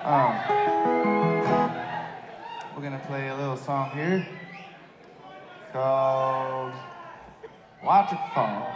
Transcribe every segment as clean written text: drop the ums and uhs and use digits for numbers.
We're gonna play a little song here called Watch It Fall.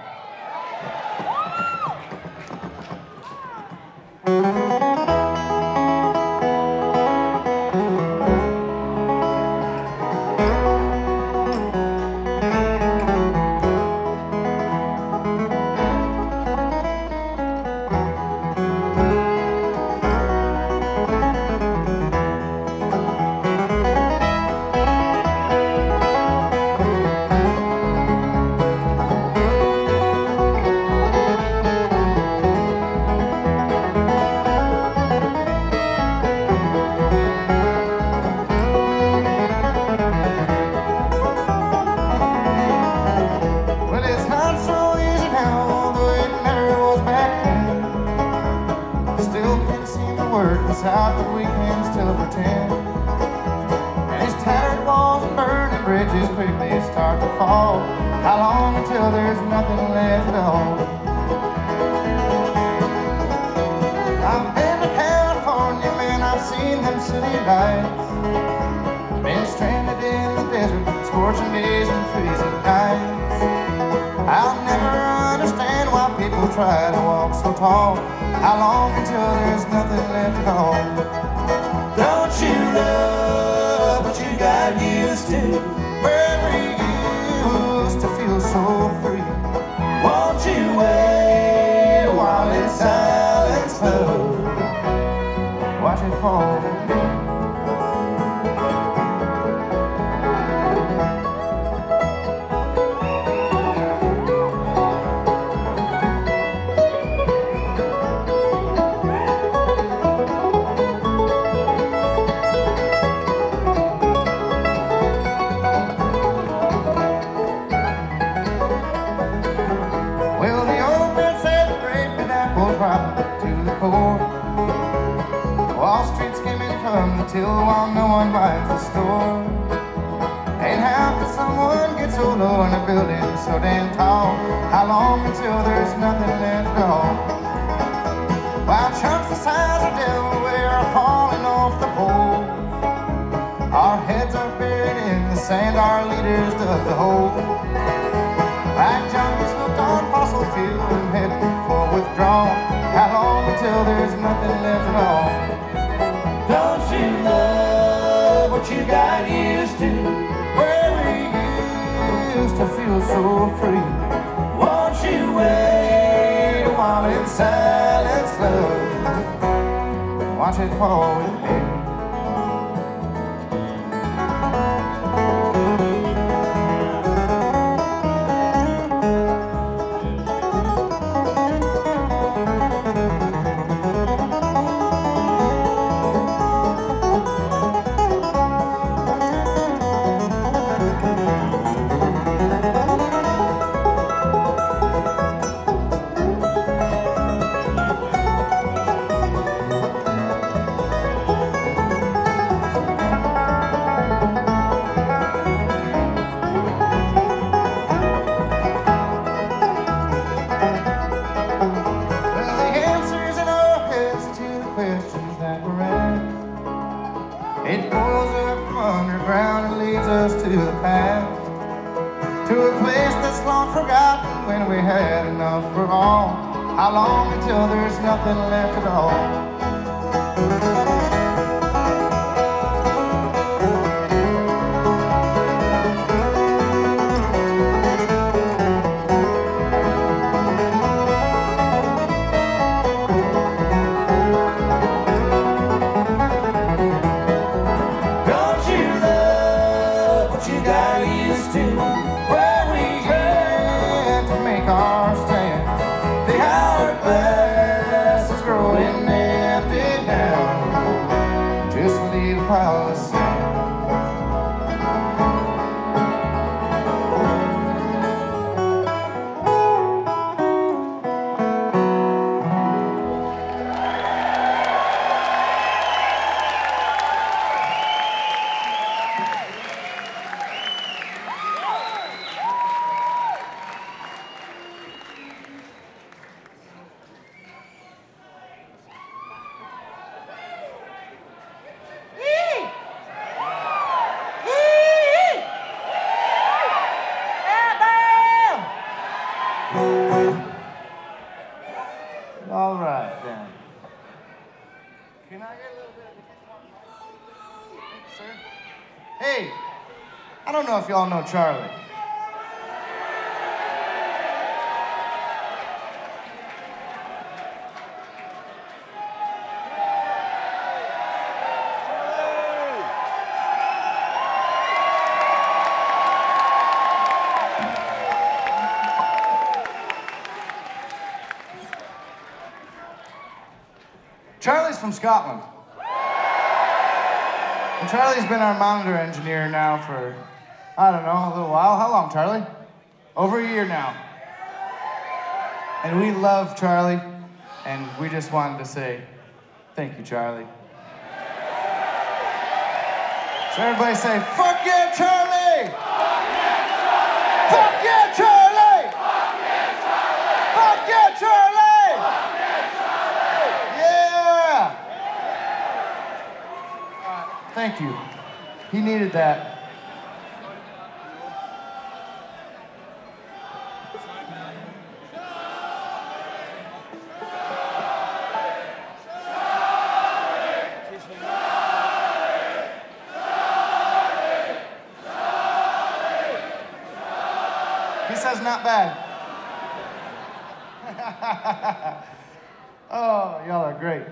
Out the weekends till I pretend. And these tattered walls and burning bridges quickly start to fall. How long until there's nothing left at all? I've been to California, man, I've seen them city lights. Been stranded in the desert, scorching days and freezing nights. I'll never understand why people try to walk so tall. How long until there's nothing left at all? Don't you love what you got used to? Where we used to feel so free. Won't you wait while in silence flow? Watch it fall. Wall Street skimming from the till while no one buys the store. And how could someone get so low in a building so damn tall? How long until there's nothing left at all? While chunks the size of Delaware are falling off the poles, our heads are buried in the sand, our leaders dug the hole. Like junkies hooked on fossil fuel and heading for withdrawal. How long until there's nothing left at all? Don't you love what you got used to? Where we used to feel so free. Won't you wait a while in silence, love? Watch it fall with me. It boils up from underground and leads us to the past, to a place that's long forgotten when we had enough for all. How long until there's nothing left at all? Our stand, the hourglass is growing empty now, just a little pile of sand. Can I get a little bit of Thank you, sir. Hey, I don't know if y'all know Charlie. Charlie's from Scotland. And Charlie's been our monitor engineer now for, I don't know, a little while. How long, Charlie? Over a year now. And we love Charlie, and we just wanted to say, thank you, Charlie. So everybody say, fuck yeah, Charlie! Fuck yeah, Charlie! Fuck yeah, Charlie! Fuck yeah, Charlie! Thank you. He needed that. He says not bad. Oh, y'all are great.